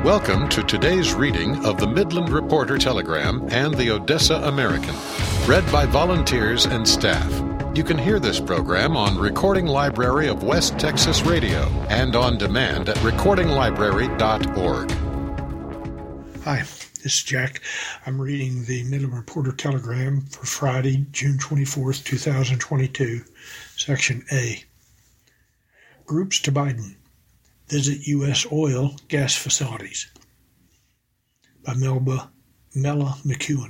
Welcome to today's reading of the Midland Reporter Telegram and the Odessa American, read by volunteers and staff. You can hear this program on Recording Library of West Texas Radio and on demand at recordinglibrary.org. Hi, this is Jack. I'm reading the Midland Reporter Telegram for Friday, June 24th, 2022, Section A. Groups to Biden. Visit U.S. oil, gas facilities. By Mela McEwen.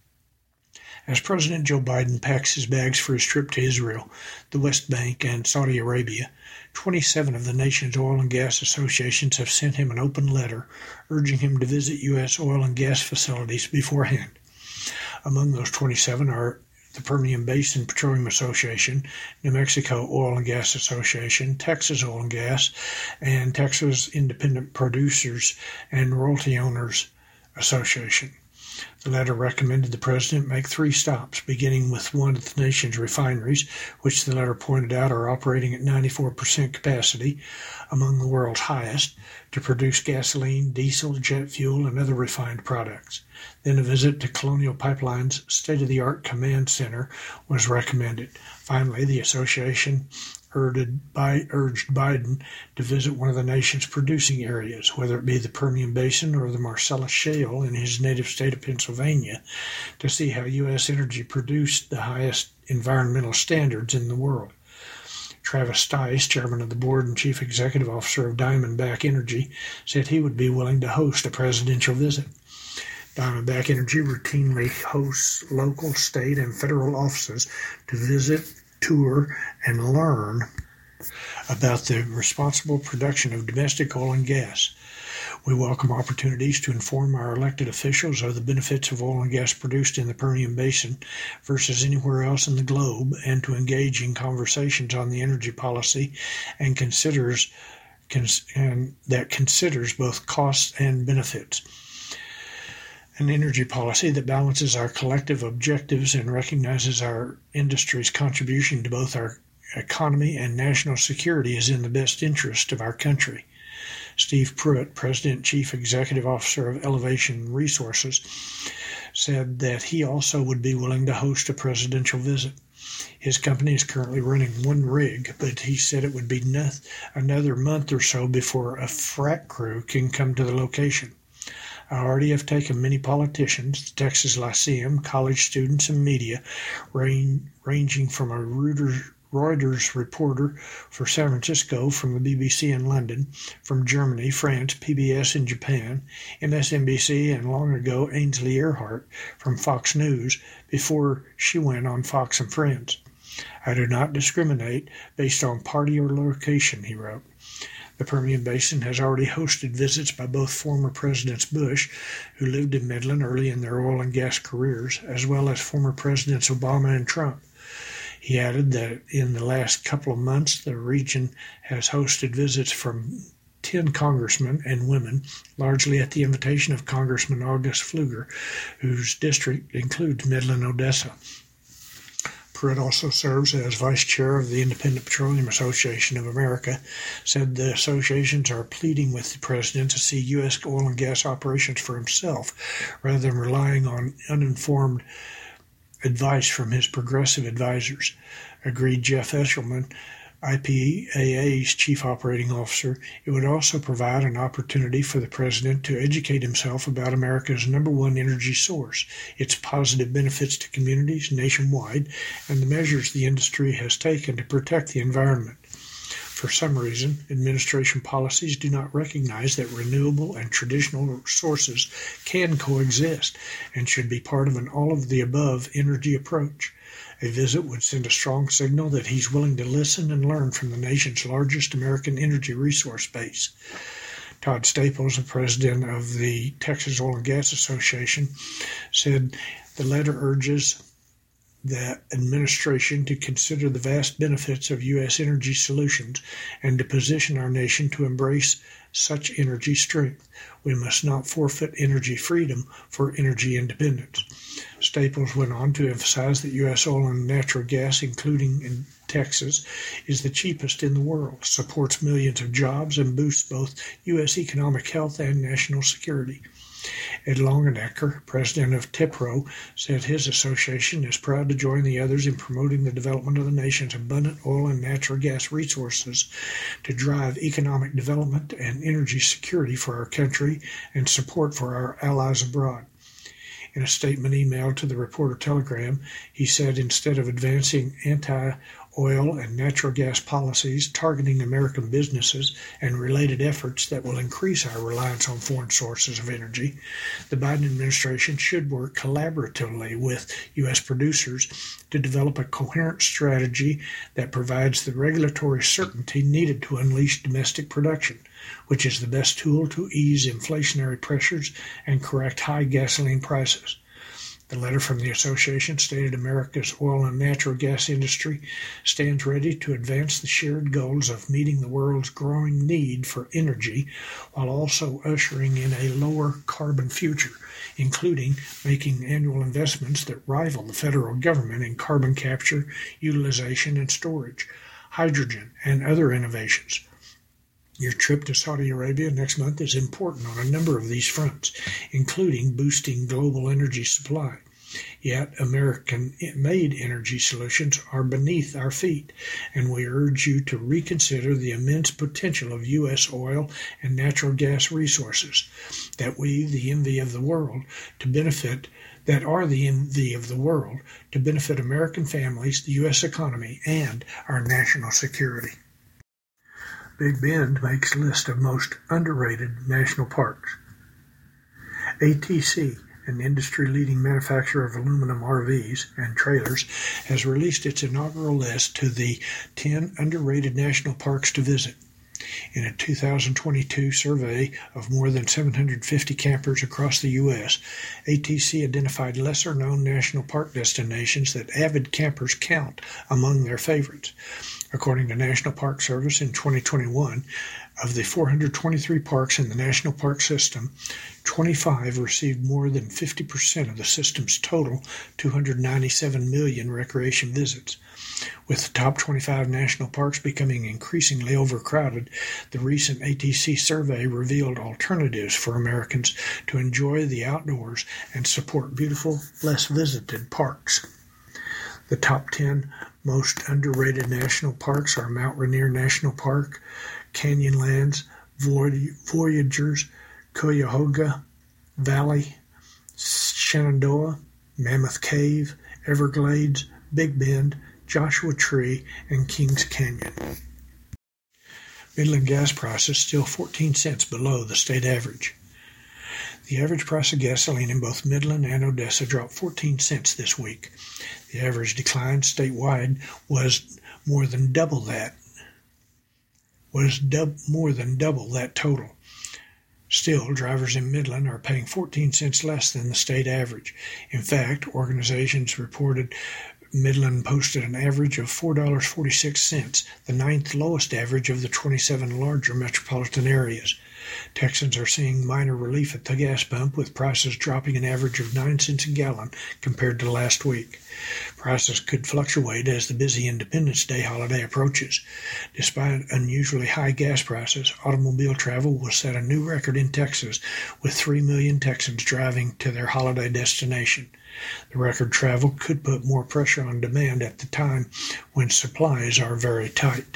As President Joe Biden packs his bags for his trip to Israel, the West Bank, and Saudi Arabia, 27 of the nation's oil and gas associations have sent him an open letter urging him to visit U.S. oil and gas facilities beforehand. Among those 27 are the Permian Basin Petroleum Association, New Mexico Oil and Gas Association, Texas Oil and Gas, and Texas Independent Producers and Royalty Owners Association. The letter recommended the president make 3 stops, beginning with one of the nation's refineries, which the letter pointed out are operating at 94% capacity, among the world's highest, to produce gasoline, diesel, jet fuel, and other refined products. Then a visit to Colonial Pipeline's state-of-the-art command center was recommended. Finally, the association urged Biden to visit one of the nation's producing areas, whether it be the Permian Basin or the Marcellus Shale in his native state of Pennsylvania, to see how U.S. energy produced the highest environmental standards in the world. Travis Stice, chairman of the board and chief executive officer of Diamondback Energy, said he would be willing to host a presidential visit. Diamondback Energy routinely hosts local, state, and federal offices to visit, tour, and learn about the responsible production of domestic oil and gas. We welcome opportunities to inform our elected officials of the benefits of oil and gas produced in the Permian Basin versus anywhere else in the globe, and to engage in conversations on the energy policy and that considers both costs and benefits. An energy policy that balances our collective objectives and recognizes our industry's contribution to both our economy and national security is in the best interest of our country. Steve Pruitt, President and Chief Executive Officer of Elevation Resources, said that he also would be willing to host a presidential visit. His company is currently running 1 rig, but he said it would be another month or so before a frac crew can come to the location. I already have taken many politicians, the Texas Lyceum, college students, and media, ranging from a Reuters reporter for San Francisco, from the BBC in London, from Germany, France, PBS in Japan, MSNBC, and long ago Ainsley Earhart from Fox News before she went on Fox and Friends. I do not discriminate based on party or location, he wrote. The Permian Basin has already hosted visits by both former Presidents Bush, who lived in Midland early in their oil and gas careers, as well as former Presidents Obama and Trump. He added that in the last couple of months, the region has hosted visits from 10 congressmen and women, largely at the invitation of Congressman August Pfluger, whose district includes Midland, Odessa. Pruitt also serves as vice chair of the Independent Petroleum Association of America, said the associations are pleading with the president to see U.S. oil and gas operations for himself, rather than relying on uninformed advice from his progressive advisors. Agreed Jeff Eshelman, IPAA's chief operating officer. It would also provide an opportunity for the president to educate himself about America's #1 energy source, its positive benefits to communities nationwide, and the measures the industry has taken to protect the environment. For some reason, administration policies do not recognize that renewable and traditional sources can coexist and should be part of an all-of-the-above energy approach. A visit would send a strong signal that he's willing to listen and learn from the nation's largest American energy resource base. Todd Staples, the president of the Texas Oil and Gas Association, said the letter urges the administration to consider the vast benefits of U.S. energy solutions and to position our nation to embrace such energy strength. We must not forfeit energy freedom for energy independence. Staples went on to emphasize that U.S. oil and natural gas, including in Texas, is the cheapest in the world, supports millions of jobs, and boosts both U.S. economic health and national security. Ed Longenecker, president of TEPRO, said his association is proud to join the others in promoting the development of the nation's abundant oil and natural gas resources to drive economic development and energy security for our country and support for our allies abroad. In a statement emailed to the Reporter Telegram, he said instead of advancing anti-oil and natural gas policies targeting American businesses and related efforts that will increase our reliance on foreign sources of energy, the Biden administration should work collaboratively with U.S. producers to develop a coherent strategy that provides the regulatory certainty needed to unleash domestic production, which is the best tool to ease inflationary pressures and correct high gasoline prices. The letter from the association stated America's oil and natural gas industry stands ready to advance the shared goals of meeting the world's growing need for energy while also ushering in a lower carbon future, including making annual investments that rival the federal government in carbon capture, utilization, and storage, hydrogen, and other innovations. Your trip to Saudi Arabia next month is important on a number of these fronts, including boosting global energy supply. Yet American-made energy solutions are beneath our feet, and we urge you to reconsider the immense potential of U.S. oil and natural gas resources that are the envy of the world to benefit American families, the U.S. economy, and our national security. Big Bend makes list of most underrated national parks. ATC, an industry-leading manufacturer of aluminum RVs and trailers, has released its inaugural list to the 10 underrated national parks to visit. In a 2022 survey of more than 750 campers across the U.S., ATC identified lesser-known national park destinations that avid campers count among their favorites. According to National Park Service, in 2021, of the 423 parks in the National Park System, 25 received more than 50% of the system's total 297 million recreation visits. With the top 25 national parks becoming increasingly overcrowded, the recent ATC survey revealed alternatives for Americans to enjoy the outdoors and support beautiful, less visited parks. The top 10 most underrated national parks are Mount Rainier National Park, Canyonlands, Voyagers, Cuyahoga Valley, Shenandoah, Mammoth Cave, Everglades, Big Bend, Joshua Tree, and Kings Canyon. Midland gas prices still 14 cents below the state average. The average price of gasoline in both Midland and Odessa dropped 14 cents this week. The average decline statewide was more than double that total. Still, drivers in Midland are paying 14 cents less than the state average. In fact, organizations reported Midland posted an average of $4.46, the ninth lowest average of the 27 larger metropolitan areas. Texans are seeing minor relief at the gas pump, with prices dropping an average of 9 cents a gallon compared to last week. Prices could fluctuate as the busy Independence Day holiday approaches. Despite unusually high gas prices, automobile travel will set a new record in Texas, with 3 million Texans driving to their holiday destination. The record travel could put more pressure on demand at the time when supplies are very tight.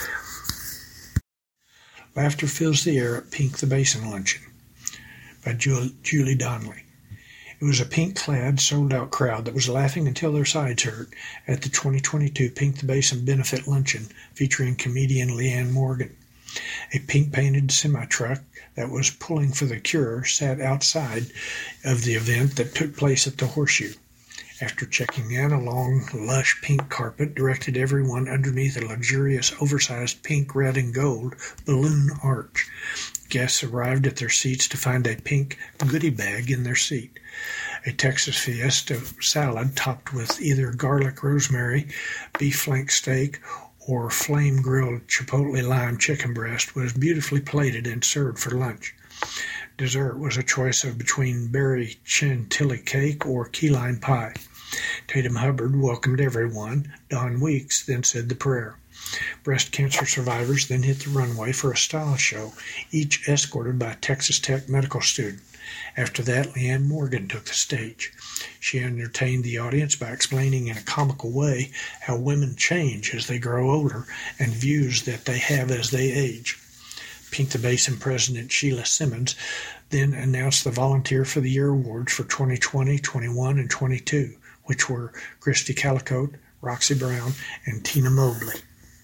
Laughter fills the air at Pink the Basin Luncheon by Julie Donnelly. It was a pink-clad, sold-out crowd that was laughing until their sides hurt at the 2022 Pink the Basin Benefit Luncheon featuring comedian Leanne Morgan. A pink-painted semi-truck that was pulling for the cure sat outside of the event that took place at the Horseshoe. After checking in, a long, lush pink carpet directed everyone underneath a luxurious, oversized pink, red, and gold balloon arch. Guests arrived at their seats to find a pink goodie bag in their seat. A Texas Fiesta salad topped with either garlic rosemary, beef flank steak, or flame-grilled chipotle lime chicken breast was beautifully plated and served for lunch. Dessert was a choice of between berry chantilly cake or key lime pie. Tatum Hubbard welcomed everyone. Don Weeks then said the prayer. Breast cancer survivors then hit the runway for a style show, each escorted by a Texas Tech medical student. After that, Leanne Morgan took the stage. She entertained the audience by explaining in a comical way how women change as they grow older and views that they have as they age. Pink the Basin President Sheila Simmons then announced the Volunteer for the Year awards for 2020, 21, and 22, which were Christy Calicote, Roxy Brown, and Tina Mobley.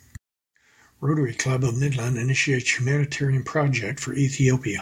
Rotary Club of Midland initiates humanitarian project for Ethiopia.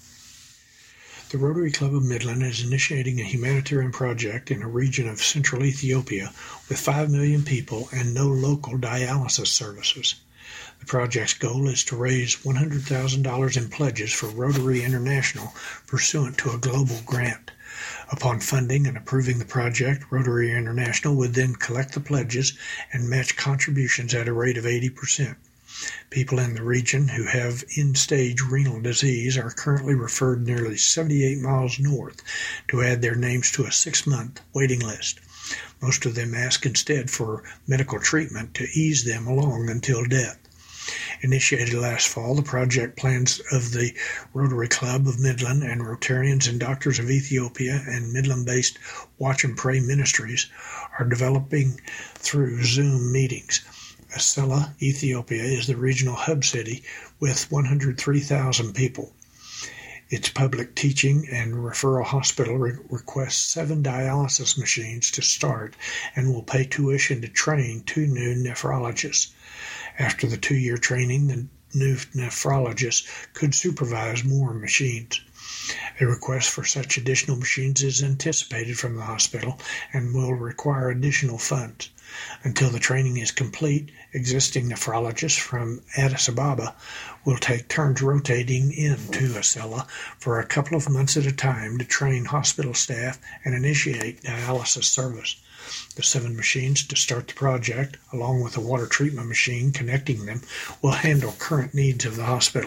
The Rotary Club of Midland is initiating a humanitarian project in a region of central Ethiopia with 5 million people and no local dialysis services. The project's goal is to raise $100,000 in pledges for Rotary International pursuant to a global grant. Upon funding and approving the project, Rotary International would then collect the pledges and match contributions at a rate of 80%. People in the region who have end-stage renal disease are currently referred nearly 78 miles north to add their names to a 6-month waiting list. Most of them ask instead for medical treatment to ease them along until death. Initiated last fall, the project plans of the Rotary Club of Midland and Rotarians and Doctors of Ethiopia and Midland-based Watch and Pray Ministries are developing through Zoom meetings. Asella, Ethiopia, is the regional hub city with 103,000 people. Its public teaching and referral hospital requests 7 dialysis machines to start and will pay tuition to train 2 new nephrologists. After the 2-year training, the new nephrologists could supervise more machines. A request for such additional machines is anticipated from the hospital and will require additional funds. Until the training is complete, existing nephrologists from Addis Ababa will take turns rotating into Asella for a couple of months at a time to train hospital staff and initiate dialysis service. The 7 machines to start the project, along with a water treatment machine connecting them, will handle current needs of the hospital.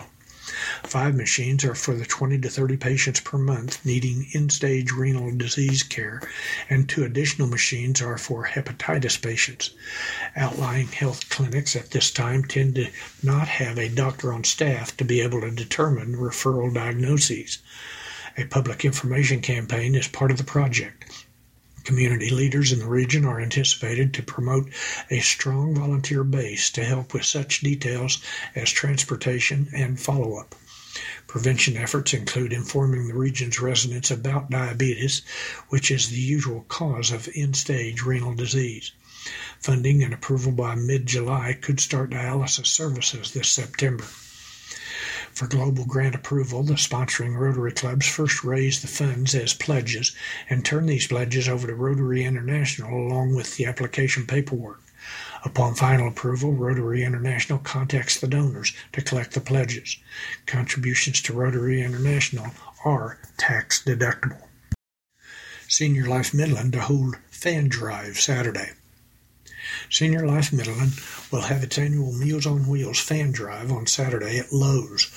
5 machines are for the 20 to 30 patients per month needing end-stage renal disease care, and 2 additional machines are for hepatitis patients. Outlying health clinics at this time tend to not have a doctor on staff to be able to determine referral diagnoses. A public information campaign is part of the project. Community leaders in the region are anticipated to promote a strong volunteer base to help with such details as transportation and follow-up. Prevention efforts include informing the region's residents about diabetes, which is the usual cause of end-stage renal disease. Funding and approval by mid-July could start dialysis services this September. For global grant approval, the sponsoring Rotary clubs first raise the funds as pledges and turn these pledges over to Rotary International along with the application paperwork. Upon final approval, Rotary International contacts the donors to collect the pledges. Contributions to Rotary International are tax deductible. Senior Life Midland to hold fan drive Saturday. Senior Life Midland will have its annual Meals on Wheels fan drive on Saturday at Lowe's.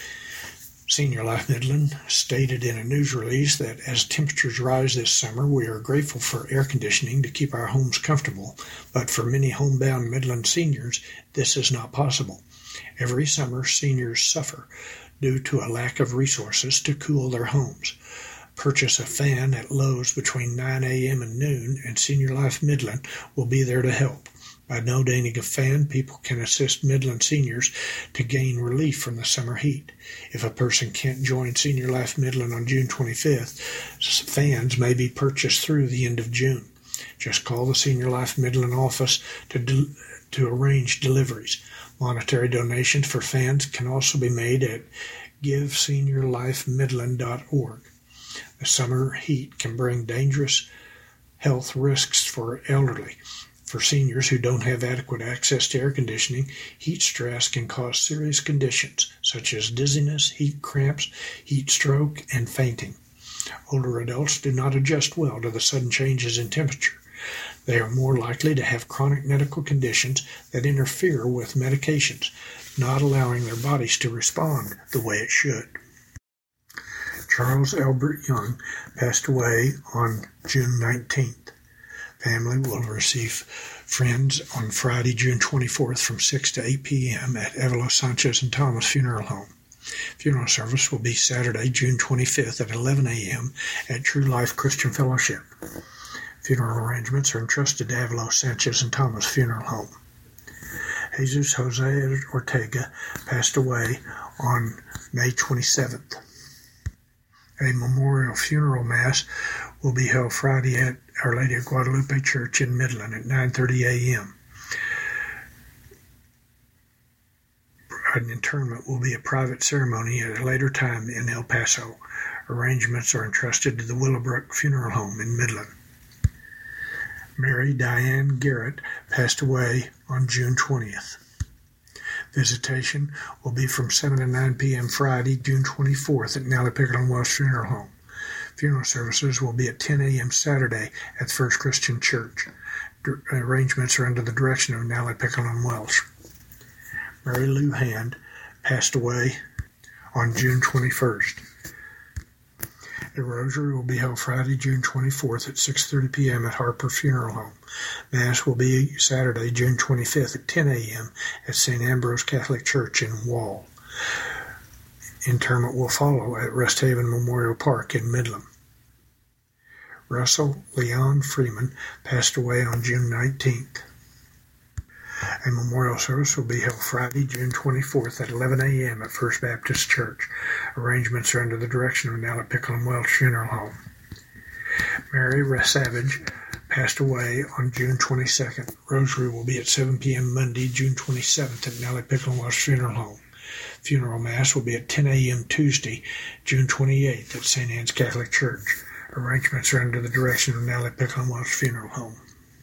Senior Life Midland stated in a news release that as temperatures rise this summer, we are grateful for air conditioning to keep our homes comfortable, but for many homebound Midland seniors, this is not possible. Every summer, seniors suffer due to a lack of resources to cool their homes. Purchase a fan at Lowe's between 9 a.m. and noon, and Senior Life Midland will be there to help. By donating a fan, people can assist Midland seniors to gain relief from the summer heat. If a person can't join Senior Life Midland on June 25th, fans may be purchased through the end of June. Just call the Senior Life Midland office to arrange deliveries. Monetary donations for fans can also be made at giveseniorlifemidland.org. The summer heat can bring dangerous health risks for elderly. For seniors who don't have adequate access to air conditioning, heat stress can cause serious conditions such as dizziness, heat cramps, heat stroke, and fainting. Older adults do not adjust well to the sudden changes in temperature. They are more likely to have chronic medical conditions that interfere with medications, not allowing their bodies to respond the way it should. Charles Albert Young passed away on June 19th. family will receive friends on Friday, June 24th from 6 to 8 p.m. at Evelo Sanchez and Thomas Funeral Home. Funeral service will be Saturday, June 25th at 11 a.m. at True Life Christian Fellowship. Funeral arrangements are entrusted to Evelo Sanchez and Thomas Funeral Home. Jesus Jose Ortega passed away on May 27th. A memorial funeral mass will be held Friday at Our Lady of Guadalupe Church in Midland at 9:30 a.m. An interment will be a private ceremony at a later time in El Paso. Arrangements are entrusted to the Willowbrook Funeral Home in Midland. Mary Diane Garrett passed away on June 20th. Visitation will be from 7 to 9 p.m. Friday, June 24th at Nellie Pickle and Welsh Funeral Home. Funeral services will be at 10 a.m. Saturday at First Christian Church. Arrangements are under the direction of Nellie Pickle and Welsh. Mary Lou Hand passed away on June 21st. A rosary will be held Friday, June 24th at 6:30 p.m. at Harper Funeral Home. Mass will be Saturday, June 25th at 10 a.m. at St. Ambrose Catholic Church in Wall. Interment will follow at Rest Haven Memorial Park in Midland. Russell Leon Freeman passed away on June 19th. A memorial service will be held Friday, June 24th at 11 a.m. at First Baptist Church. Arrangements are under the direction of Nellie Pickle and Welsh Funeral Home. Mary Savage passed away on June 22nd. Rosary will be at 7 p.m. Monday, June 27th at Nellie Pickle and Welsh Funeral Home. Funeral Mass will be at 10 a.m. Tuesday, June 28th at St. Anne's Catholic Church. Arrangements are under the direction of Nellie Pickle and Welsh Funeral Home.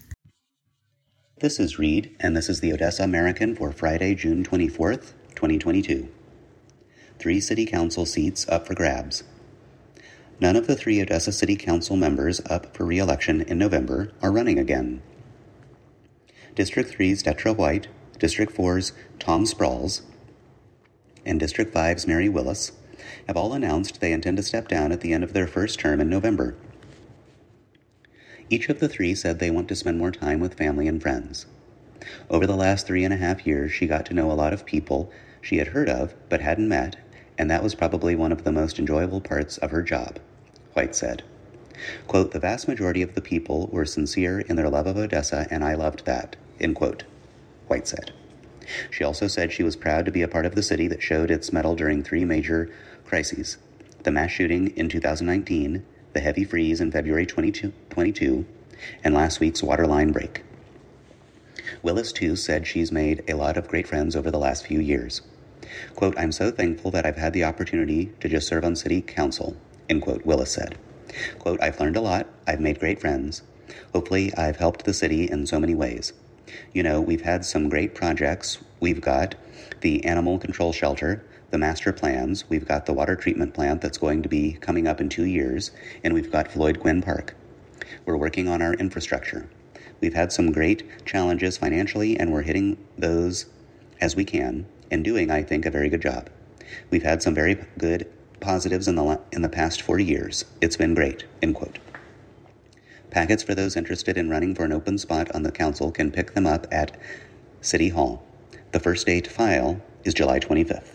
This is Reed, and this is the Odessa American for Friday, June 24th, 2022. 3 City Council seats up for grabs. None of the 3 Odessa City Council members up for re-election in November are running again. District 3's Detra White, District 4's Tom Sprawls, and District 5's Mary Willis have all announced they intend to step down at the end of their first term in November. Each of the 3 said they want to spend more time with family and friends. Over the last 3.5 years, she got to know a lot of people she had heard of but hadn't met, and that was probably one of the most enjoyable parts of her job, White said. Quote, "The vast majority of the people were sincere in their love of Odessa, and I loved that," end quote, White said. She also said she was proud to be a part of the city that showed its mettle during 3 major crises: the mass shooting in 2019, the heavy freeze in February 2022, and last week's water line break. Willis, too, said she's made a lot of great friends over the last few years. Quote, "I'm so thankful that I've had the opportunity to just serve on city council," end quote, Willis said. Quote, "I've learned a lot. I've made great friends. Hopefully, I've helped the city in so many ways. You know, we've had some great projects. We've got the animal control shelter, the master plans, we've got the water treatment plant that's going to be coming up in 2 years, and we've got Floyd Gwynn Park. We're working on our infrastructure. We've had some great challenges financially, and we're hitting those as we can, and doing, I think, a very good job. We've had some very good positives in the past 4 years. It's been great," end quote. Packets for those interested in running for an open spot on the council can pick them up at City Hall. The first day to file is July 25th.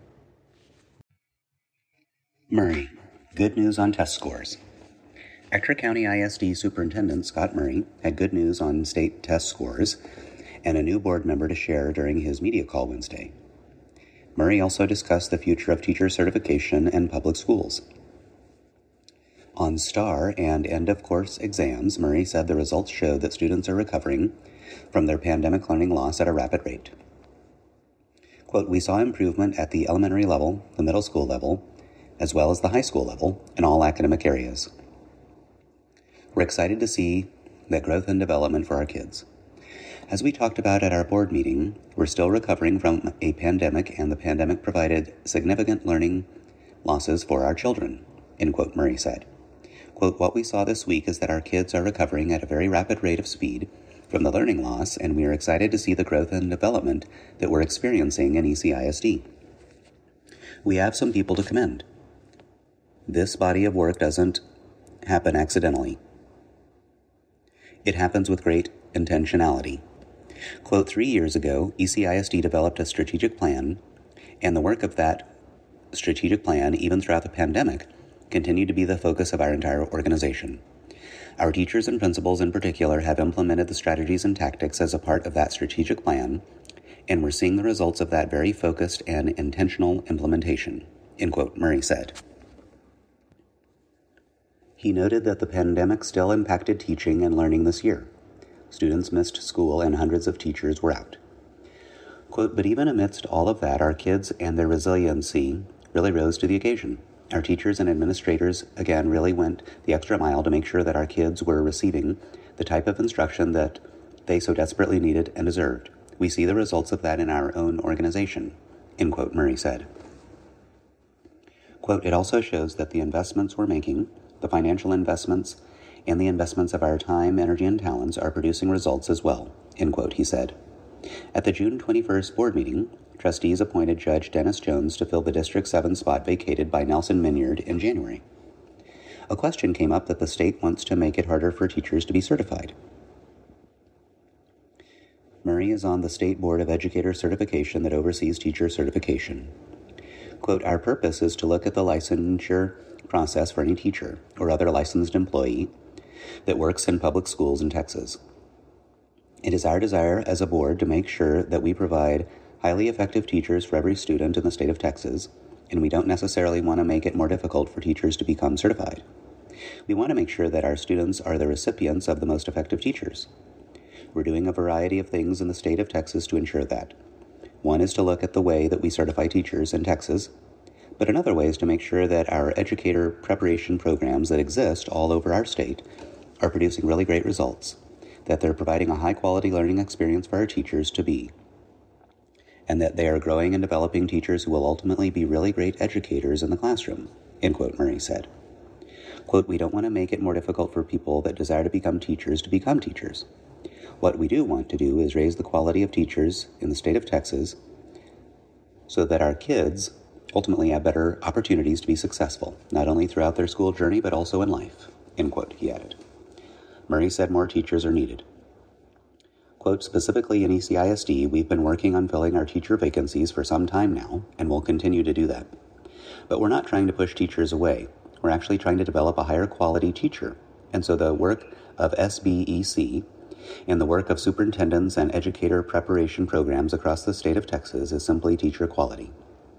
Murray, good news on test scores. Ector County ISD Superintendent Scott Murray had good news on state test scores and a new board member to share during his media call Wednesday. Murray also discussed the future of teacher certification and public schools. On STAR and end-of-course exams, Murray said the results showed that students are recovering from their pandemic learning loss at a rapid rate. Quote, "We saw improvement at the elementary level, the middle school level, as well as the high school level in all academic areas. We're excited to see that growth and development for our kids. As we talked about at our board meeting, we're still recovering from a pandemic, and the pandemic provided significant learning losses for our children," end quote, Murray said. Quote, "What we saw this week is that our kids are recovering at a very rapid rate of speed from the learning loss, and we are excited to see the growth and development that we're experiencing in ECISD. We have some people to commend. This body of work doesn't happen accidentally. It happens with great intentionality. Quote, 3 years ago, ECISD developed a strategic plan, and the work of that strategic plan, even throughout the pandemic, continued to be the focus of our entire organization. Our teachers and principals in particular have implemented the strategies and tactics as a part of that strategic plan, and we're seeing the results of that very focused and intentional implementation, end quote, Murray said. He noted that the pandemic still impacted teaching and learning this year. Students missed school and hundreds of teachers were out. Quote, but even amidst all of that, our kids and their resiliency really rose to the occasion. Our teachers and administrators, again, really went the extra mile to make sure that our kids were receiving the type of instruction that they so desperately needed and deserved. We see the results of that in our own organization, end quote, Murray said. Quote, it also shows that the investments we're making, the financial investments, and the investments of our time, energy, and talents are producing results as well, end quote, he said. At the June 21st board meeting, trustees appointed Judge Dennis Jones to fill the District 7 spot vacated by Nelson Minyard in January. A question came up that the state wants to make it harder for teachers to be certified. Murray is on the State Board of Educator Certification that oversees teacher certification. Quote, our purpose is to look at the licensure process for any teacher or other licensed employee that works in public schools in Texas. It is our desire as a board to make sure that we provide highly effective teachers for every student in the state of Texas, and we don't necessarily want to make it more difficult for teachers to become certified. We want to make sure that our students are the recipients of the most effective teachers. We're doing a variety of things in the state of Texas to ensure that. One is to look at the way that we certify teachers in Texas, but another way is to make sure that our educator preparation programs that exist all over our state are producing really great results, that they're providing a high-quality learning experience for our teachers to be, and that they are growing and developing teachers who will ultimately be really great educators in the classroom, end quote, Murray said. Quote, we don't want to make it more difficult for people that desire to become teachers. What we do want to do is raise the quality of teachers in the state of Texas so that our kids ultimately have better opportunities to be successful, not only throughout their school journey, but also in life, end quote, he added. Murray said more teachers are needed. Quote, specifically in ECISD, we've been working on filling our teacher vacancies for some time now, and we'll continue to do that. But we're not trying to push teachers away. We're actually trying to develop a higher quality teacher. And so the work of SBEC and the work of superintendents and educator preparation programs across the state of Texas is simply teacher quality.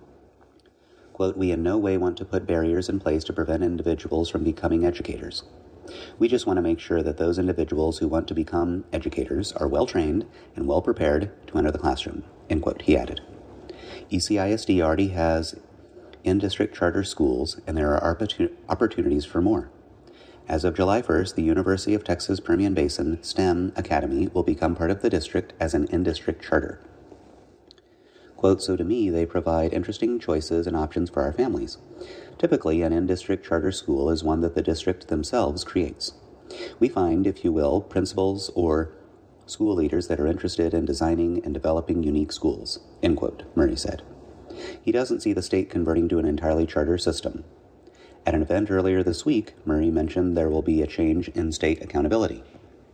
Quote, we in no way want to put barriers in place to prevent individuals from becoming educators. We just want to make sure that those individuals who want to become educators are well trained and well prepared to enter the classroom, end quote, he added. ECISD already has in-district charter schools, and there are opportunities for more. As of July 1st, the University of Texas Permian Basin STEM Academy will become part of the district as an in-district charter. Quote, so to me, they provide interesting choices and options for our families. Typically, an in-district charter school is one that the district themselves creates. We find, if you will, principals or school leaders that are interested in designing and developing unique schools, end quote, Murray said. He doesn't see the state converting to an entirely charter system. At an event earlier this week, Murray mentioned there will be a change in state accountability.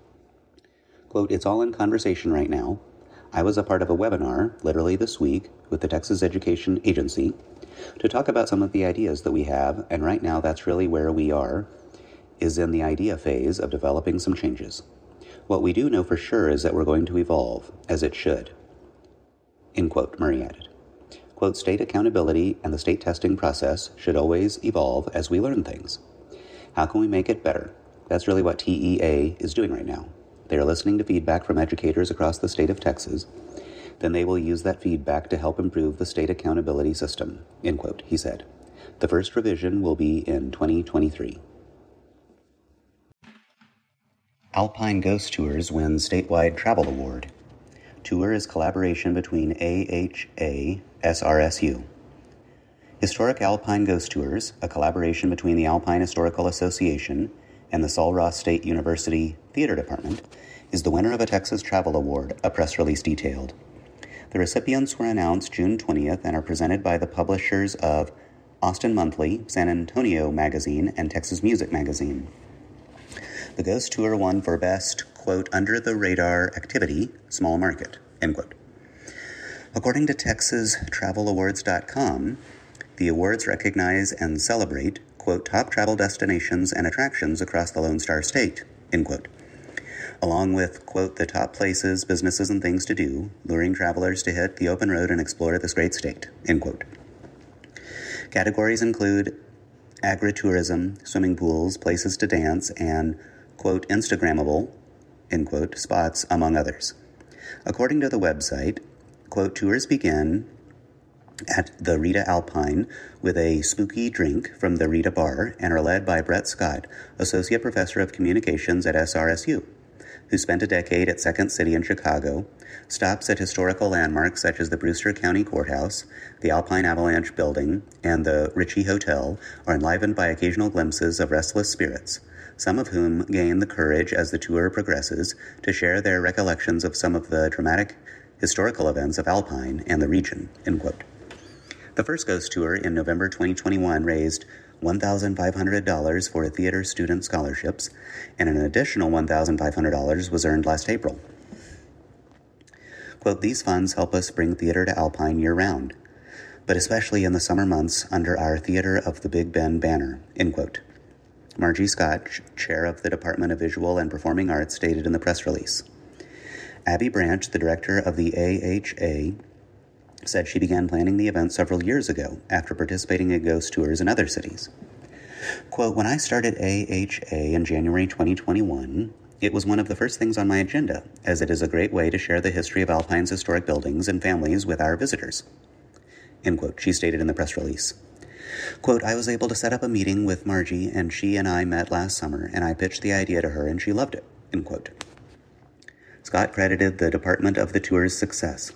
Quote, it's all in conversation right now. I was a part of a webinar, literally this week, with the Texas Education Agency to talk about some of the ideas that we have, and right now that's really where we are, is in the idea phase of developing some changes. What we do know for sure is that we're going to evolve, as it should, end quote, Murray added. Quote, state accountability and the state testing process should always evolve as we learn things. How can we make it better? That's really what TEA is doing right now. They are listening to feedback from educators across the state of Texas. Then they will use that feedback to help improve the state accountability system, end quote, he said. The first revision will be in 2023. Alpine Ghost Tours wins statewide travel award. Tour is collaboration between AHA SRSU. Historic Alpine Ghost Tours, a collaboration between the Alpine Historical Association and the Sul Ross State University Theater Department, is the winner of a Texas Travel Award, a press release detailed. The recipients were announced June 20th and are presented by the publishers of Austin Monthly, San Antonio Magazine, and Texas Music Magazine. The Ghost Tour won for Best, quote, under-the-radar activity, small market, end quote. According to TexasTravelAwards.com, the awards recognize and celebrate, quote, top travel destinations and attractions across the Lone Star State, end quote, along with, quote, the top places, businesses, and things to do, luring travelers to hit the open road and explore this great state, end quote. Categories include agritourism, swimming pools, places to dance, and, quote, Instagrammable, end quote, spots, among others. According to the website, quote, tours begin at the Rita Alpine with a spooky drink from the Rita Bar and are led by Brett Scott, Associate Professor of Communications at SRSU, who spent a decade at Second City in Chicago. Stops at historical landmarks such as the Brewster County Courthouse, the Alpine Avalanche Building, and the Ritchie Hotel are enlivened by occasional glimpses of restless spirits, some of whom gain the courage as the tour progresses to share their recollections of some of the dramatic historical events of Alpine and the region, end quote. The first Ghost Tour in November 2021 raised $1,500 for theater student scholarships, and an additional $1,500 was earned last April. Quote, these funds help us bring theater to Alpine year-round, but especially in the summer months under our Theater of the Big Ben banner, end quote. Margie Scott, chair of the Department of Visual and Performing Arts, stated in the press release. Abby Branch, the director of the AHA, said she began planning the event several years ago after participating in ghost tours in other cities. Quote, when I started AHA in January 2021, it was one of the first things on my agenda, as it is a great way to share the history of Alpine's historic buildings and families with our visitors, end quote, she stated in the press release. Quote, I was able to set up a meeting with Margie, and she and I met last summer, and I pitched the idea to her, and she loved it, end quote. Scott credited the department of the tour's success.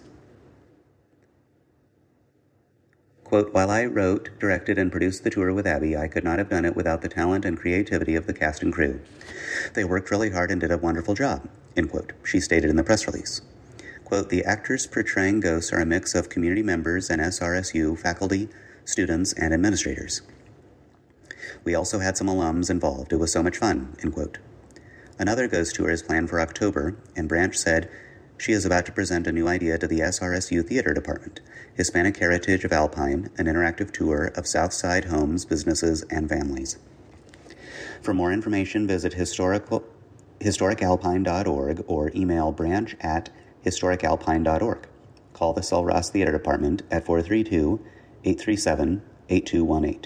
Quote, while I wrote, directed, and produced the tour with Abby, I could not have done it without the talent and creativity of the cast and crew. They worked really hard and did a wonderful job, end quote, she stated in the press release. Quote, the actors portraying ghosts are a mix of community members and SRSU faculty, students, and administrators. We also had some alums involved. It was so much fun, end quote. Another ghost tour is planned for October, and Branch said she is about to present a new idea to the SRSU Theater Department, Hispanic Heritage of Alpine, an interactive tour of Southside homes, businesses, and families. For more information, visit historicalpine.org or email branch@historicalpine.org. Call the Sul Ross Theater Department at 432-837-8218.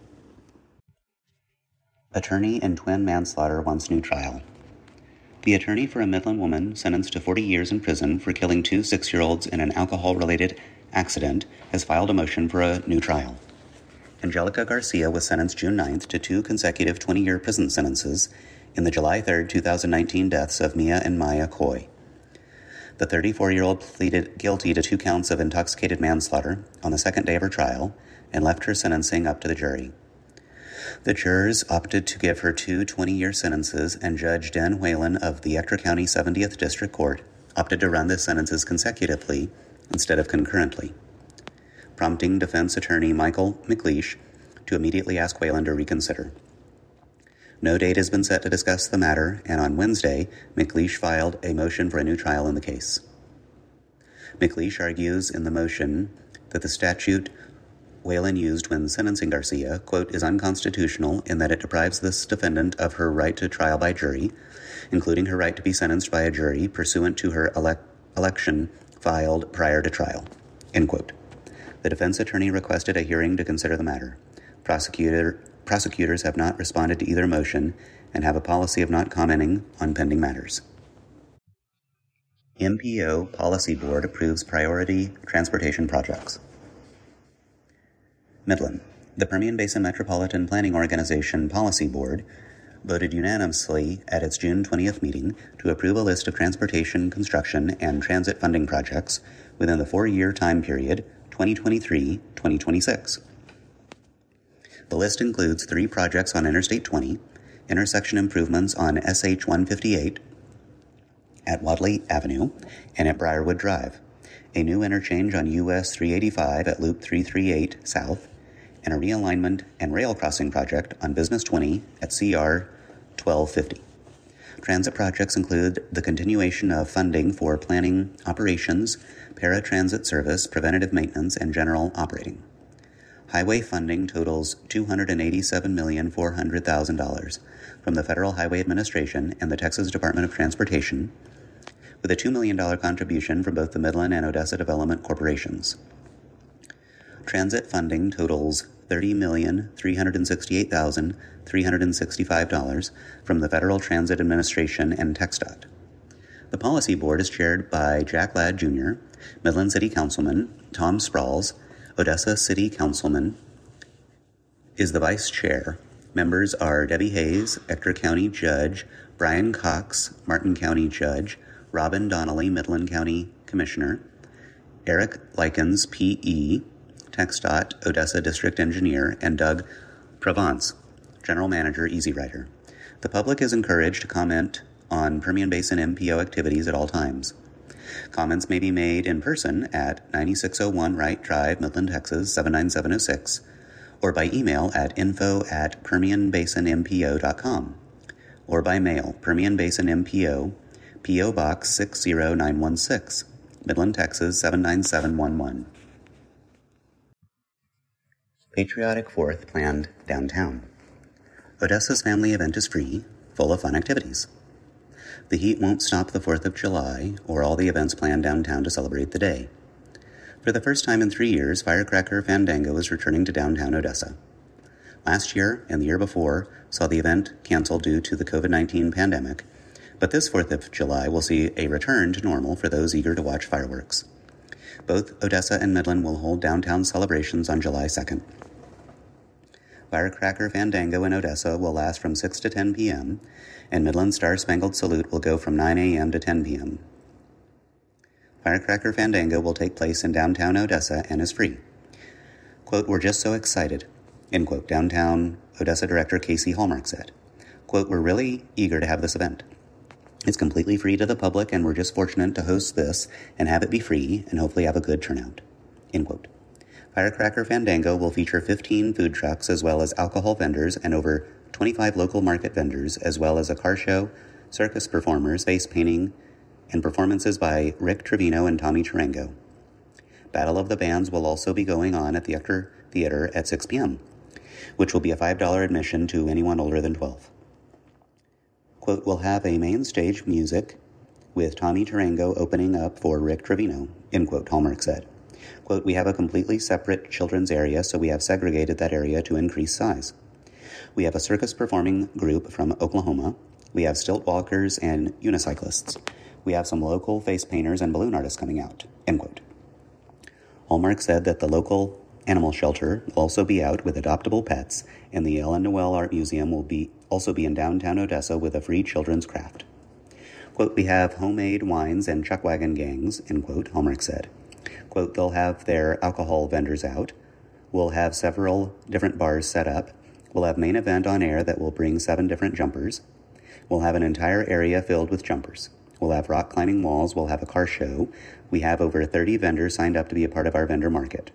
Attorney in twin manslaughter wants new trial. The attorney for a Midland woman sentenced to 40 years in prison for killing two 6-year-olds in an alcohol-related accident has filed a motion for a new trial. Angelica Garcia was sentenced June 9th to 2 consecutive 20-year prison sentences in the July 3, 2019 deaths of Mia and Maya Coy. The 34-year-old pleaded guilty to 2 counts of intoxicated manslaughter on the second day of her trial and left her sentencing up to the jury. The jurors opted to give her 2 20-year sentences, and Judge Dan Whalen of the Ector County 70th District Court opted to run the sentences consecutively instead of concurrently, prompting defense attorney Michael McLeish to immediately ask Whalen to reconsider. No date has been set to discuss the matter, and on Wednesday, McLeish filed a motion for a new trial in the case. McLeish argues in the motion that the statute Whalen used when sentencing Garcia, quote, is unconstitutional in that it deprives this defendant of her right to trial by jury, including her right to be sentenced by a jury pursuant to her election filed prior to trial, end quote. The defense attorney requested a hearing to consider the matter. Prosecutors have not responded to either motion and have a policy of not commenting on pending matters. MPO Policy Board approves priority transportation projects. Midland. The Permian Basin Metropolitan Planning Organization Policy Board voted unanimously at its June 20th meeting to approve a list of transportation, construction, and transit funding projects within the 4-year time period 2023-2026. The list includes 3 projects on Interstate 20, intersection improvements on SH 158 at Wadley Avenue and at Briarwood Drive, a new interchange on US 385 at Loop 338 South, and a realignment and rail crossing project on Business 20 at CR 1250. Transit projects include the continuation of funding for planning, operations, paratransit service, preventative maintenance, and general operating. Highway funding totals $287,400,000 from the Federal Highway Administration and the Texas Department of Transportation, with a $2 million contribution from both the Midland and Odessa Development Corporations. Transit funding totals $30,368,365 from the Federal Transit Administration and TxDOT. The Policy Board is chaired by Jack Ladd Jr., Midland City Councilman. Tom Sprouls, Odessa City Councilman, is the Vice Chair. Members are Debbie Hayes, Ector County Judge, Brian Cox, Martin County Judge, Robin Donnelly, Midland County Commissioner, Eric Likens, P.E., TxDOT, Odessa District Engineer, and Doug Provence, General Manager, Easy Rider. The public is encouraged to comment on Permian Basin MPO activities at all times. Comments may be made in person at 9601 Wright Drive, Midland, Texas, 79706, or by email at info@permianbasinmpo.com, or by mail, Permian Basin MPO, P.O. Box 60916, Midland, Texas, 79711. Patriotic Fourth planned downtown. Odessa's family event is free, full of fun activities. The heat won't stop the 4th of July or all the events planned downtown to celebrate the day. For the first time in 3 years, Firecracker Fandango is returning to downtown Odessa. Last year and the year before saw the event canceled due to the COVID-19 pandemic, but this 4th of July will see a return to normal for those eager to watch fireworks. Both Odessa and Midland will hold downtown celebrations on July 2nd. Firecracker Fandango in Odessa will last from 6 to 10 p.m., and Midland Star Spangled Salute will go from 9 a.m. to 10 p.m. Firecracker Fandango will take place in downtown Odessa and is free. Quote, "We're just so excited," end quote, downtown Odessa Director Casey Hallmark said. Quote, "We're really eager to have this event. It's completely free to the public, and we're just fortunate to host this and have it be free and hopefully have a good turnout," end quote. Firecracker Fandango will feature 15 food trucks as well as alcohol vendors and over 25 local market vendors, as well as a car show, circus performers, face painting, and performances by Rick Trevino and Tommy Tarango. Battle of the Bands will also be going on at the Ector Theater at 6 p.m., which will be a $5 admission to anyone older than 12. Quote, "We'll have a main stage music with Tommy Tarango opening up for Rick Trevino," end quote, Hallmark said. Quote, "We have a completely separate children's area, so we have segregated that area to increase size. We have a circus performing group from Oklahoma. We have stilt walkers and unicyclists. We have some local face painters and balloon artists coming out," end quote. Hallmark said that the local animal shelter will also be out with adoptable pets, and the Ellen Noel Art Museum will also be in downtown Odessa with a free children's craft. Quote, "We have homemade wines and chuck wagon gangs," end quote, Hallmark said. Quote, "They'll have their alcohol vendors out. We'll have several different bars set up. We'll have main event on air that will bring 7 different jumpers. We'll have an entire area filled with jumpers. We'll have rock climbing walls. We'll have a car show. We have over 30 vendors signed up to be a part of our vendor market.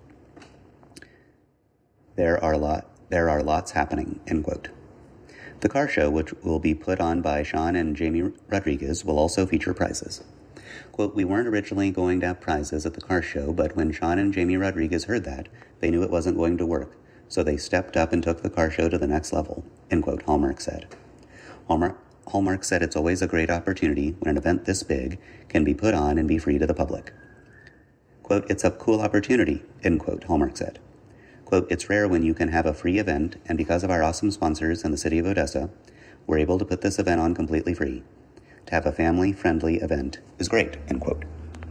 There are lots happening," end quote. The car show, which will be put on by Sean and Jamie Rodriguez, will also feature prizes. Quote, "We weren't originally going to have prizes at the car show, but when Sean and Jamie Rodriguez heard that, they knew it wasn't going to work, so they stepped up and took the car show to the next level," end quote, Hallmark said. Hallmark said it's always a great opportunity when an event this big can be put on and be free to the public. Quote, "It's a cool opportunity," end quote, Hallmark said. Quote, "It's rare when you can have a free event, and because of our awesome sponsors and the city of Odessa, we're able to put this event on completely free. To have a family-friendly event is great," end quote.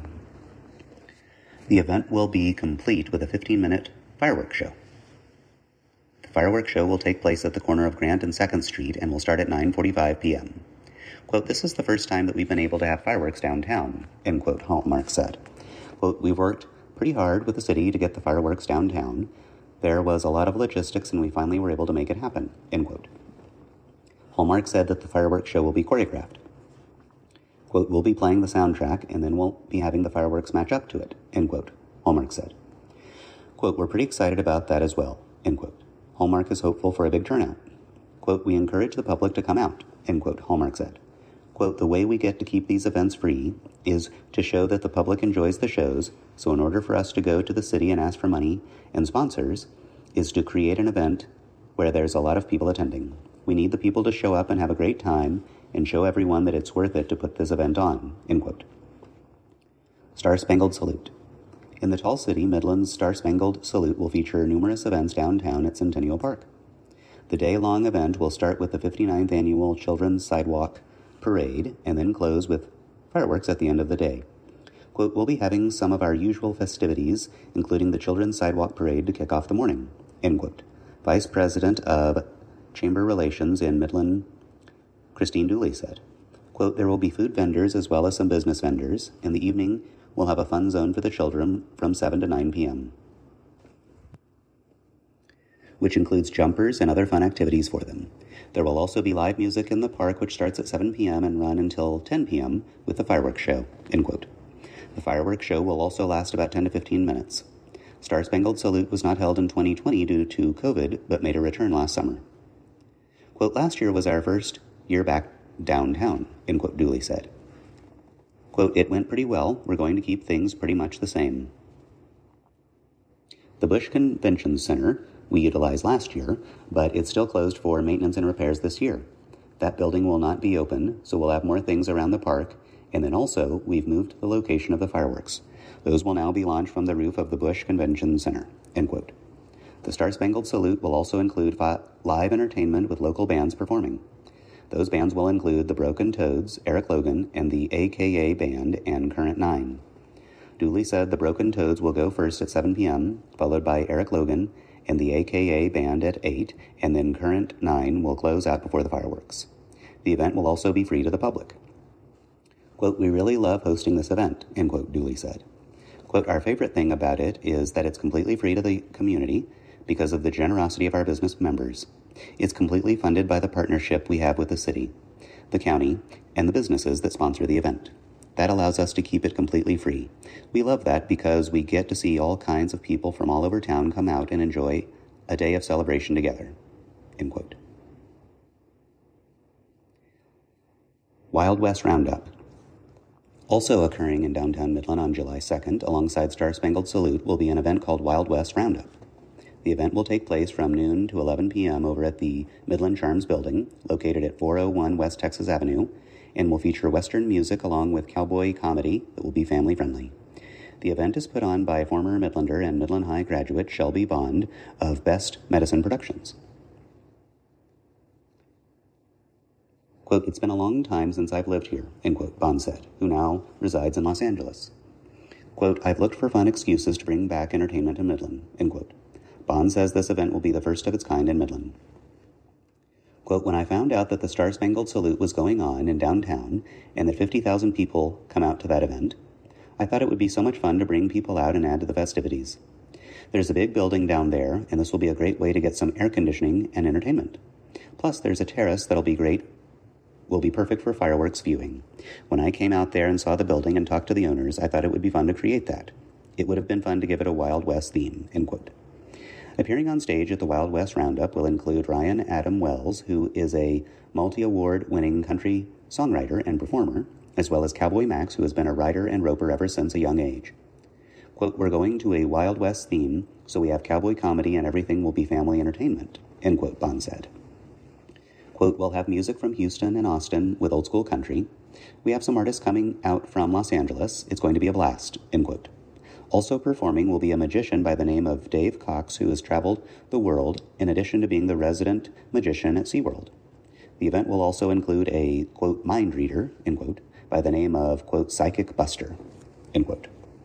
The event will be complete with a 15-minute fireworks show. The fireworks show will take place at the corner of Grant and 2nd Street and will start at 9:45 p.m. Quote, "This is the first time that we've been able to have fireworks downtown," end quote, Hallmark said. Quote, "We've worked pretty hard with the city to get the fireworks downtown. There was a lot of logistics and we finally were able to make it happen," end quote. Hallmark said that the fireworks show will be choreographed. Quote, "We'll be playing the soundtrack and then we'll be having the fireworks match up to it," end quote, Hallmark said. Quote, "We're pretty excited about that as well," end quote. Hallmark is hopeful for a big turnout. Quote, "We encourage the public to come out," end quote, Hallmark said. Quote, the way we get to keep these events free is to show that the public enjoys the shows, so in order for us to go to the city and ask for money and sponsors is to create an event where there's a lot of people attending. We need the people to show up and have a great time and show everyone that it's worth it to put this event on, end quote. Star-Spangled Salute. In the Tall City, Midland's Star-Spangled Salute will feature numerous events downtown at Centennial Park. The day-long event will start with the 59th Annual Children's Sidewalk Parade and then close with fireworks at the end of the day. Quote, we'll be having some of our usual festivities, including the Children's Sidewalk Parade to kick off the morning, end quote. Vice President of Chamber Relations in Midland, Christine Dooley said. Quote, there will be food vendors as well as some business vendors. In the evening, we'll have a fun zone for the children from 7 to 9 p.m., which includes jumpers and other fun activities for them. There will also be live music in the park, which starts at 7 p.m. and run until 10 p.m. with the fireworks show, end quote. The fireworks show will also last about 10 to 15 minutes. Star-Spangled Salute was not held in 2020 due to COVID, but made a return last summer. Quote, last year was our first year back downtown, end quote, Dooley said. Quote, it went pretty well. We're going to keep things pretty much the same. The Busch Convention Center we utilized last year, but it's still closed for maintenance and repairs this year. That building will not be open, so we'll have more things around the park, and then also we've moved the location of the fireworks. Those will now be launched from the roof of the Busch Convention Center, end quote. The Star-Spangled Salute will also include live entertainment with local bands performing. Those bands will include the Broken Toads, Eric Logan, and the AKA Band and Current 9. Dooley said the Broken Toads will go first at 7 p.m., followed by Eric Logan and the AKA Band at 8, and then Current 9 will close out before the fireworks. The event will also be free to the public. Quote, we really love hosting this event, end quote, Dooley said. Quote, our favorite thing about it is that it's completely free to the community because of the generosity of our business members. It's completely funded by the partnership we have with the city, the county, and the businesses that sponsor the event. That allows us to keep it completely free. We love that because we get to see all kinds of people from all over town come out and enjoy a day of celebration together, end quote. Wild West Roundup. Also occurring in downtown Midland on July 2nd, alongside Star-Spangled Salute, will be an event called Wild West Roundup. The event will take place from noon to 11 p.m. over at the Midland Charms Building, located at 401 West Texas Avenue, and will feature Western music along with cowboy comedy that will be family-friendly. The event is put on by former Midlander and Midland High graduate Shelby Bond of Best Medicine Productions. Quote, it's been a long time since I've lived here, end quote, Bond said, who now resides in Los Angeles. Quote, I've looked for fun excuses to bring back entertainment in Midland, end quote. Bond says this event will be the first of its kind in Midland. Quote, when I found out that the Star-Spangled Salute was going on in downtown and that 50,000 people come out to that event, I thought it would be so much fun to bring people out and add to the festivities. There's a big building down there, and this will be a great way to get some air conditioning and entertainment. Plus, there's a terrace that'll be perfect for fireworks viewing. When I came out there and saw the building and talked to the owners, I thought it would be fun to create that. It would have been fun to give it a Wild West theme, end quote. Appearing on stage at the Wild West Roundup will include Ryan Adam Wells, who is a multi-award winning country songwriter and performer, as well as Cowboy Max, who has been a rider and roper ever since a young age. Quote, we're going to a Wild West theme, so we have cowboy comedy and everything will be family entertainment, end quote, Bond said. Quote, we'll have music from Houston and Austin with old school country. We have some artists coming out from Los Angeles. It's going to be a blast, end quote. Also performing will be a magician by the name of Dave Cox, who has traveled the world in addition to being the resident magician at SeaWorld. The event will also include a, quote, mind reader, end quote, by the name of, quote, Psychic Buster, end quote.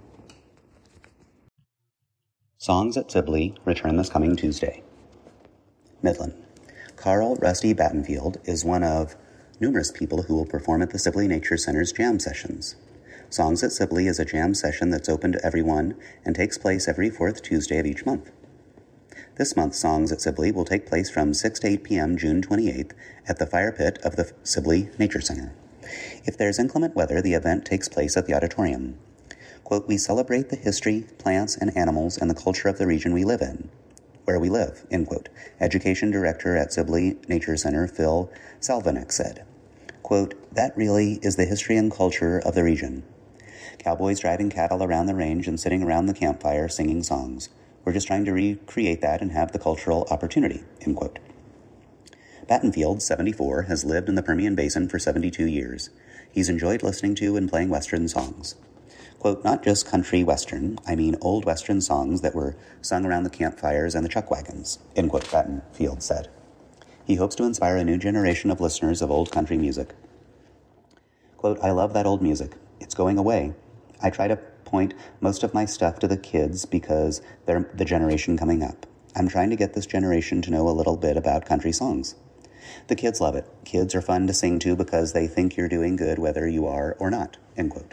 Songs at Sibley return this coming Tuesday. Midland. Carl Rusty Battenfield is one of numerous people who will perform at the Sibley Nature Center's jam sessions. Songs at Sibley is a jam session that's open to everyone and takes place every fourth Tuesday of each month. This month's Songs at Sibley will take place from 6 to 8 p.m. June 28th at the fire pit of the Sibley Nature Center. If there's inclement weather, the event takes place at the auditorium. Quote, we celebrate the history, plants, and animals and the culture of the region where we live, end quote, Education Director at Sibley Nature Center Phil Salvanek said. Quote, that really is the history and culture of the region. Cowboys driving cattle around the range and sitting around the campfire singing songs. We're just trying to recreate that and have the cultural opportunity, end quote. Battenfield, 74, has lived in the Permian Basin for 72 years. He's enjoyed listening to and playing Western songs. Quote, not just country Western, I mean old Western songs that were sung around the campfires and the chuck wagons, end quote, Battenfield said. He hopes to inspire a new generation of listeners of old country music. Quote, I love that old music. It's going away. I try to point most of my stuff to the kids because they're the generation coming up. I'm trying to get this generation to know a little bit about country songs. The kids love it. Kids are fun to sing to because they think you're doing good whether you are or not, end quote.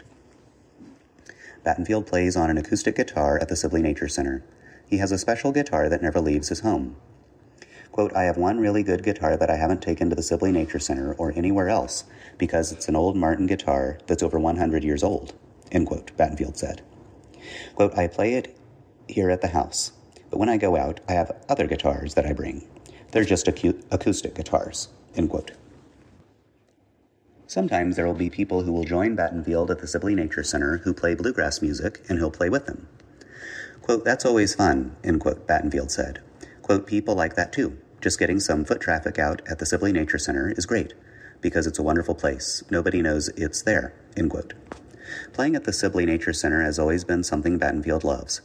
Battenfield plays on an acoustic guitar at the Sibley Nature Center. He has a special guitar that never leaves his home. Quote, I have one really good guitar that I haven't taken to the Sibley Nature Center or anywhere else because it's an old Martin guitar that's over 100 years old, end quote, Battenfield said. Quote, I play it here at the house, but when I go out, I have other guitars that I bring. They're just acoustic guitars, end quote. Sometimes there will be people who will join Battenfield at the Sibley Nature Center who play bluegrass music, and he'll play with them. Quote, that's always fun, end quote, Battenfield said. Quote, people like that too. Just getting some foot traffic out at the Sibley Nature Center is great, because it's a wonderful place. Nobody knows it's there, end quote. Playing at the Sibley Nature Center has always been something Battenfield loves.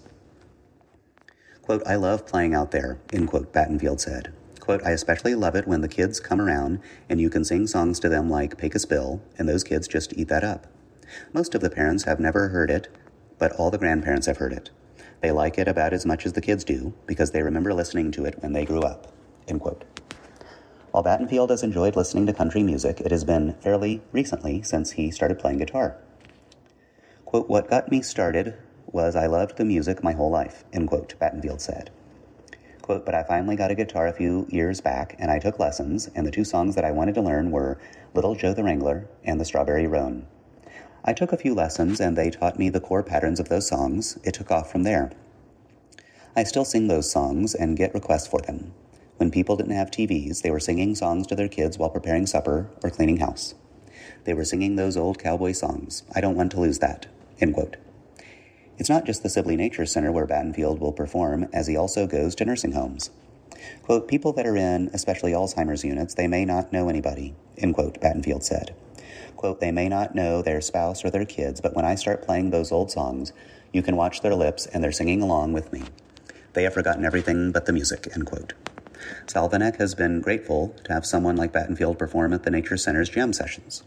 Quote, I love playing out there, end quote, Battenfield said. Quote, I especially love it when the kids come around and you can sing songs to them like Pecos Bill, and those kids just eat that up. Most of the parents have never heard it, but all the grandparents have heard it. They like it about as much as the kids do because they remember listening to it when they grew up, end quote. While Battenfield has enjoyed listening to country music, it has been fairly recently since he started playing guitar. Quote, what got me started was I loved the music my whole life, end quote, Battenfield said. Quote, but I finally got a guitar a few years back and I took lessons, and the two songs that I wanted to learn were Little Joe the Wrangler and The Strawberry Roan. I took a few lessons and they taught me the core patterns of those songs. It took off from there. I still sing those songs and get requests for them. When people didn't have TVs, they were singing songs to their kids while preparing supper or cleaning house. They were singing those old cowboy songs. I don't want to lose that, end quote. It's not just the Sibley Nature Center where Battenfield will perform, as he also goes to nursing homes. Quote, people that are in, especially Alzheimer's units, they may not know anybody, end quote, Battenfield said. Quote, they may not know their spouse or their kids, but when I start playing those old songs, you can watch their lips and they're singing along with me. They have forgotten everything but the music, end quote. Salvanek has been grateful to have someone like Battenfield perform at the Nature Center's jam sessions.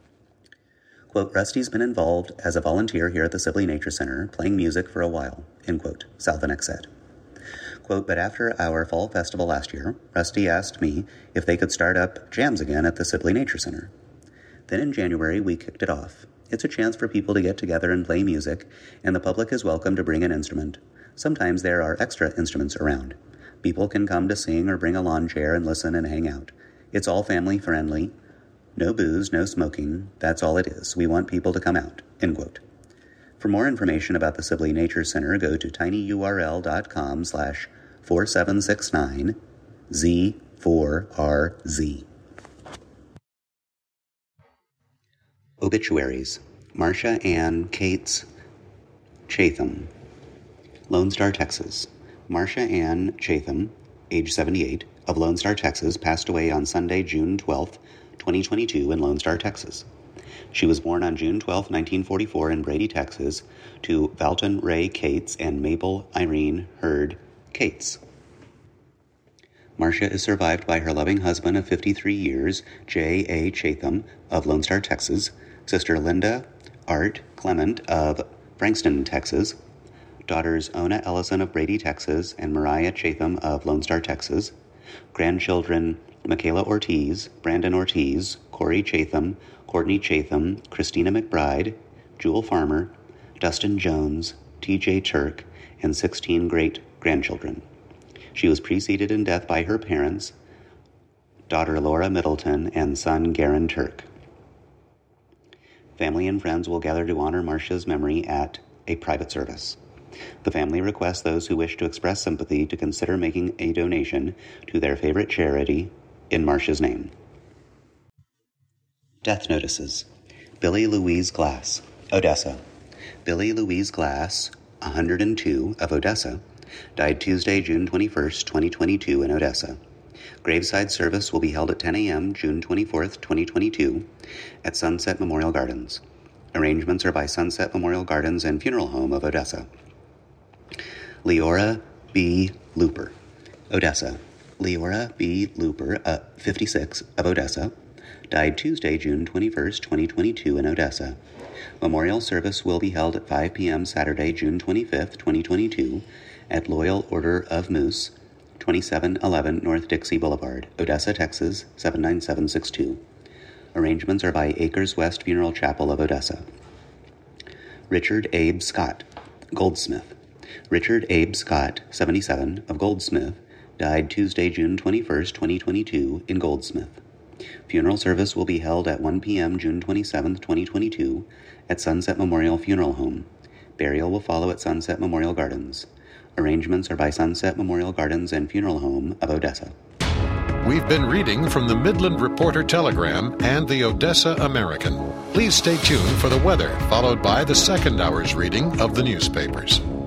Quote, Rusty's been involved as a volunteer here at the Sibley Nature Center, playing music for a while, end quote, Salvanek said. Quote, but after our fall festival last year, Rusty asked me if they could start up jams again at the Sibley Nature Center. Then in January, we kicked it off. It's a chance for people to get together and play music, and the public is welcome to bring an instrument. Sometimes there are extra instruments around. People can come to sing or bring a lawn chair and listen and hang out. It's all family friendly. No booze, no smoking. That's all it is. We want people to come out, end quote. For more information about the Sibley Nature Center, go to tinyurl.com/4769Z4RZ. Obituaries. Marcia Ann Cates Chatham, Lone Star, Texas. Marcia Ann Chatham, age 78, of Lone Star, Texas, passed away on Sunday, June 12, 2022 in Lone Star, Texas. She was born on June 12, 1944 in Brady, Texas, to Valton Ray Cates and Mabel Irene Hurd Cates. Marcia is survived by her loving husband of 53 years, J. A. Chatham, of Lone Star, Texas, sister Linda Art Clement of Frankston, Texas, daughters Ona Ellison of Brady, Texas, and Mariah Chatham of Lone Star, Texas, grandchildren Michaela Ortiz, Brandon Ortiz, Corey Chatham, Courtney Chatham, Christina McBride, Jewel Farmer, Dustin Jones, T.J. Turk, and 16 great-grandchildren. She was preceded in death by her parents, daughter Laura Middleton and son Garen Turk. Family and friends will gather to honor Marcia's memory at a private service. The family requests those who wish to express sympathy to consider making a donation to their favorite charity in Marcia's name. Death notices. Billy Louise Glass, Odessa. Billy Louise Glass, 102, of Odessa, died Tuesday, June 21, 2022, in Odessa. Graveside service will be held at 10 a.m. June 24, 2022, at Sunset Memorial Gardens. Arrangements are by Sunset Memorial Gardens and Funeral Home of Odessa. Leora B. Looper, Odessa. Leora B. Looper, 56, of Odessa, died Tuesday, June 21, 2022, in Odessa. Memorial service will be held at 5 p.m. Saturday, June 25, 2022, at Loyal Order of Moose, 2711 North Dixie Boulevard, Odessa, Texas, 79762. Arrangements are by Acres West Funeral Chapel of Odessa. Richard Abe Scott, Goldsmith. Richard Abe Scott, 77, of Goldsmith, died Tuesday, June 21, 2022, in Goldsmith. Funeral service will be held at 1 p.m. June 27, 2022, at Sunset Memorial Funeral Home. Burial will follow at Sunset Memorial Gardens. Arrangements are by Sunset Memorial Gardens and Funeral Home of Odessa. We've been reading from the Midland Reporter Telegram and the Odessa American. Please stay tuned for the weather, followed by the second hour's reading of the newspapers.